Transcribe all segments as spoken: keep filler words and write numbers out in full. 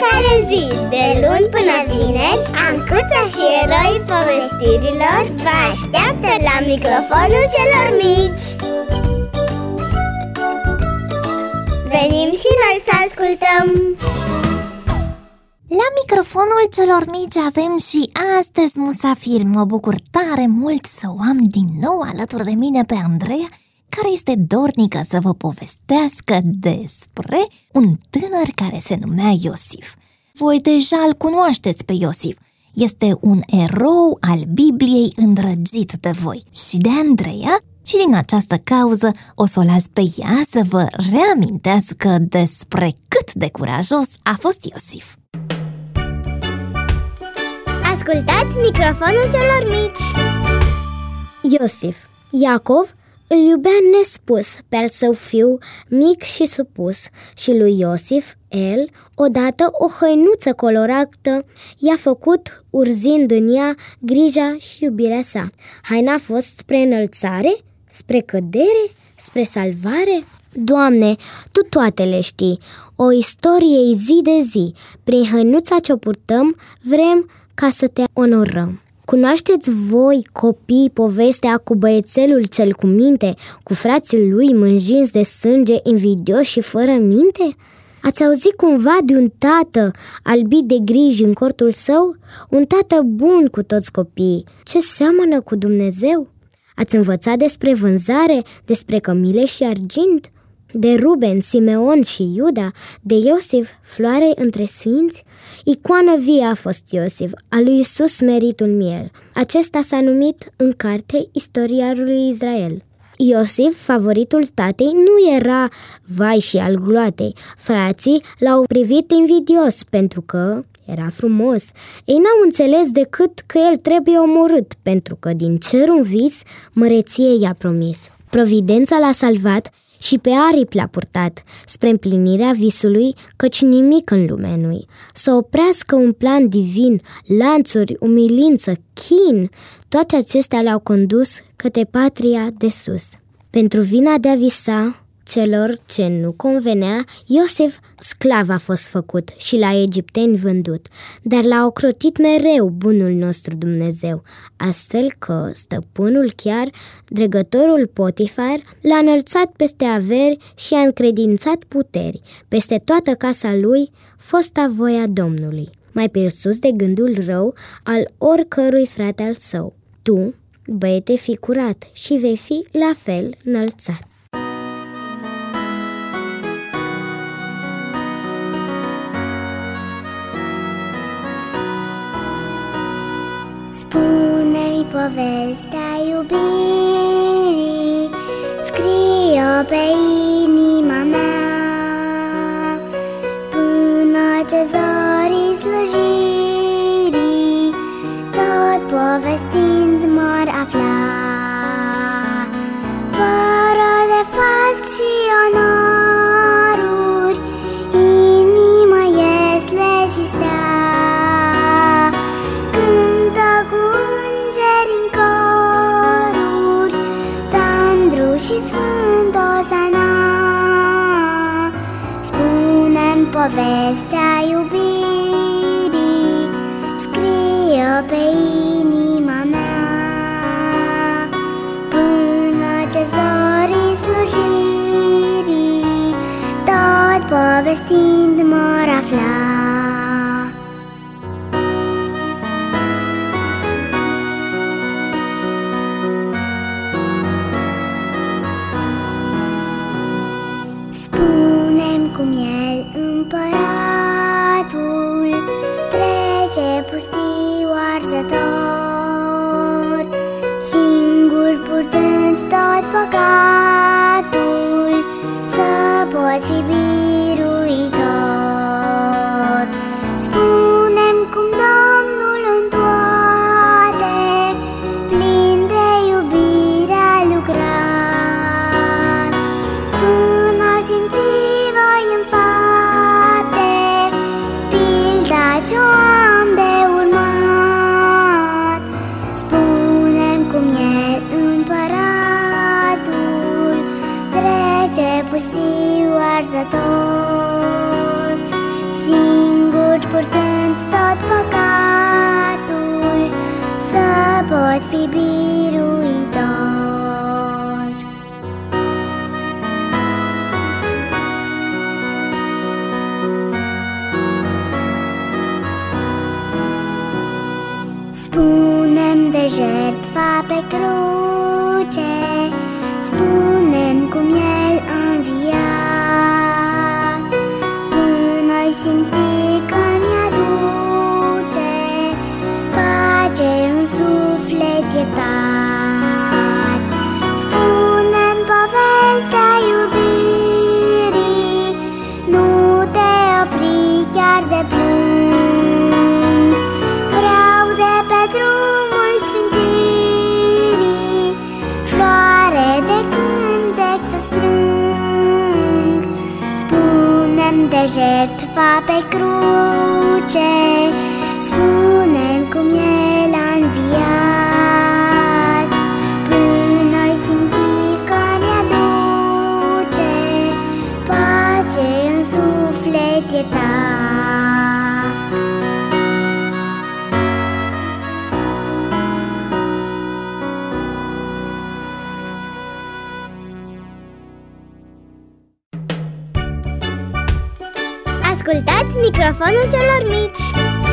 fiecare zi, de luni până vineri, Ancuța și eroii povestirilor vă așteaptă la microfonul celor mici. Venim și noi să ascultăm! La microfonul celor mici avem și astăzi musafiri. Mă bucur tare mult să o am din nou alături de mine pe Andreea, care este dornică să vă povestească despre un tânăr care se numea Iosif. Voi deja îl cunoașteți pe Iosif. Este un erou al Bibliei îndrăgit de voi și de Andreea, și din această cauză o să o las pe ea să vă reamintească despre cât de curajos a fost Iosif. Ascultați microfonul celor mici. Iosif. Iacov îl iubea nespus pe al său fiu mic și supus, și lui Iosif, el, odată o hăinuță colorată i-a făcut, urzind în ea grija și iubirea sa. Haina a fost spre înălțare, spre cădere, spre salvare? Doamne, Tu toate le știi, o istorie zi de zi. Prin hăinuța ce-o purtăm, vrem ca să Te onorăm. Cunoașteți voi, copii, povestea cu băiețelul cel cu minte, cu frații lui mânjinți de sânge, invidioși și fără minte? Ați auzit cumva de un tată albit de griji în cortul său? Un tată bun cu toți copiii, ce seamănă cu Dumnezeu? Ați învățat despre vânzare, despre cămile și argint? De Ruben, Simeon și Iuda, de Iosif, floare între sfinți? Icoană vie a fost Iosif, a lui Iisus meritul miel. Acesta s-a numit în carte Istoria lui Israel. Iosif, favoritul tatei, nu era vai și al gloatei. Frații l-au privit invidios pentru că era frumos. Ei n-au înțeles decât că el trebuie omorât, pentru că din cer un vis măreție i-a promis. Providența l-a salvat și pe aripi l-a purtat spre împlinirea visului, căci nimic în lume nu-i să oprească un plan divin, lanțuri, umilință, chin, toate acestea l-au condus către patria de sus. Pentru vina de a visa celor ce nu convenea, Iosif sclav a fost făcut și la egipteni vândut, dar l-a ocrotit mereu bunul nostru Dumnezeu, astfel că stăpânul chiar, dregătorul Potifar, l-a înălțat peste averi și a încredințat puteri, peste toată casa lui, fosta voia Domnului, mai presus de gândul rău al oricărui frate al său. Tu, băiete, fii curat și vei fi la fel înălțat. Spune-mi povestea iubirii, scrie-o pe inima mea, până ce zorii slujirii, tot povestind m-ar afla. Fără de fapt și onoruri, inima este și stea. Și sfânt Osana, spune-mi povestea iubirii, scrie-o pe inima mea, până ce zorii slujirii, tot povestind m-or afla. Spune-mi cum el, împăratul, trece pustiu arzător, singur purtând tot păcatul, să poți fi biruitor. purtând tot păcatul, să pot fi biruitor. Spune-mi de jertfa pe cruce, spune-mi cum El a înviat, până-i simți că mi-aduce pace în suflet iertat. Spune-mi povestea iubirii, nu te opri chiar de plând. Vreau de pe drumul sfințirii floare de cântec să strâng. Spune-mi de jertfa pe cruce, spune-mi cum El a înviat, până-i simți că mi-aduce pace în suflet iertat. Ascultați microfonul celor mici!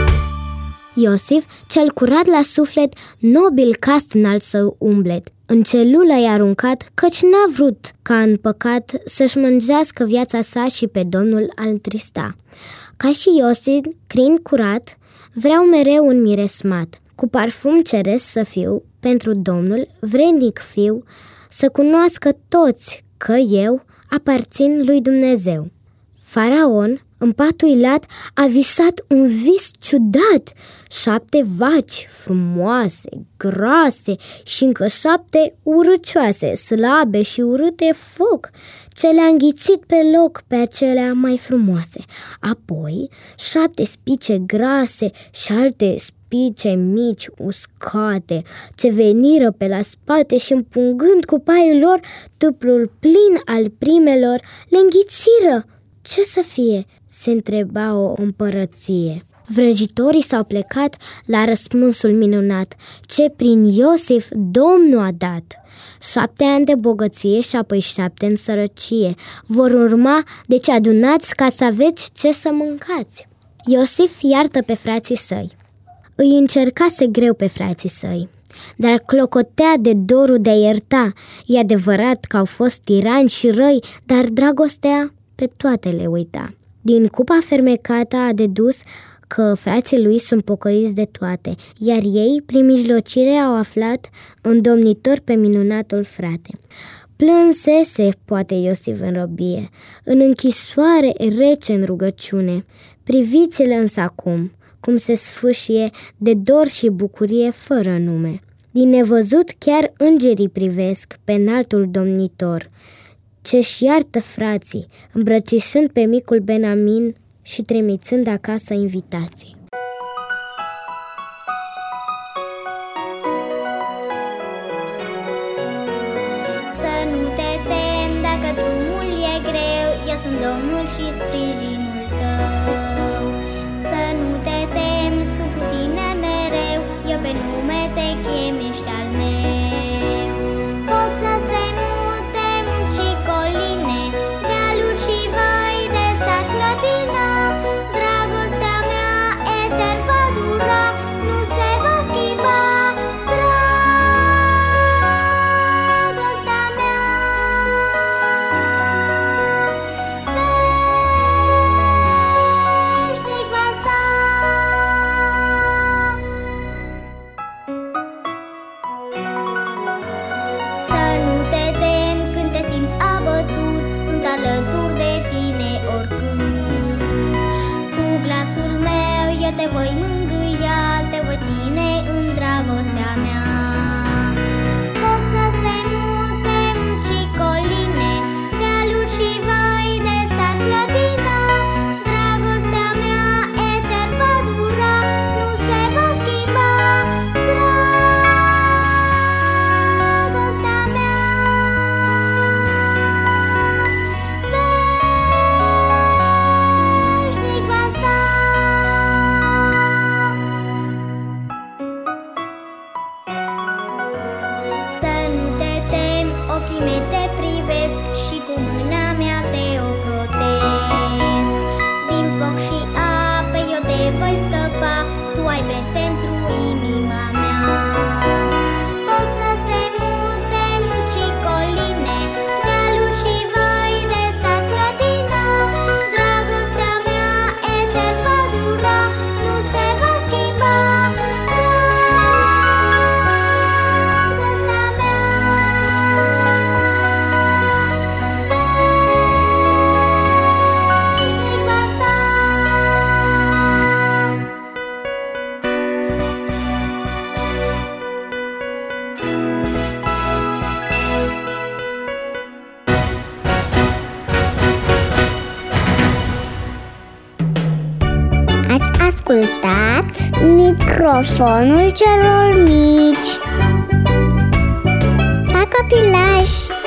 Iosif, cel curat la suflet, nobil cast în al său umblet, în celulă i-a aruncat, căci n-a vrut ca în păcat să-și mânjească viața sa și pe Domnul al întrista. Ca și Iosif, crin curat, vreau mereu un miresmat, cu parfum ceresc să fiu, pentru Domnul, vrednic fiu, să cunoască toți că eu aparțin lui Dumnezeu. Faraon, în patul lat, a visat un vis ciudat, șapte vaci frumoase, groase și încă șapte urâcioase, slabe și urâte foc, ce le-a înghițit pe loc pe acelea mai frumoase. Apoi șapte spice grase și alte spice mici, uscate, ce veniră pe la spate și împungând cu paiul lor tuplul plin al primelor, le înghițiră. Ce să fie? Se întreba o împărăție. Vrăjitorii s-au plecat la răspunsul minunat, ce prin Iosif Domnul a dat. Șapte ani de bogăție și apoi șapte în sărăcie vor urma, deci adunați ca să aveți ce să mâncați. Iosif iartă pe frații săi. Îi încercase greu pe frații săi, dar clocotea de dorul de a ierta. E adevărat că au fost tirani și răi, dar dragostea pe toate le uita. Din cupa fermecată a dedus că frații lui sunt pocăiți de toate, iar ei, prin mijlocire, au aflat îndomnitor pe minunatul frate. Plânsese, poate Iosif în robie, în închisoare rece în rugăciune. Priviți-l însă acum, cum se sfâșie de dor și bucurie fără nume. Din nevăzut chiar îngerii privesc pe înaltul domnitor, ce-și iartă frații, îmbrățișând pe micul Benamin și trimițând acasă invitații. Să nu te temi dacă drumul e greu, eu sunt Domnul și sprijinul tău. Să nu te temi, sunt cu tine mereu, eu pe nume te chem, ești al meu. Pot să se mute munți și coline, dealuri și văi de sar clătină, dragostea mea e ai preț pentru inima mea. Pot să se mute munți și coline, dealuri și văi de sat clătină. Dragostea mea etern va dura, nu se va schimba. Dragostea mea veșnic va sta. Ați ascultat Microfonul celor mici. Pa, copilași!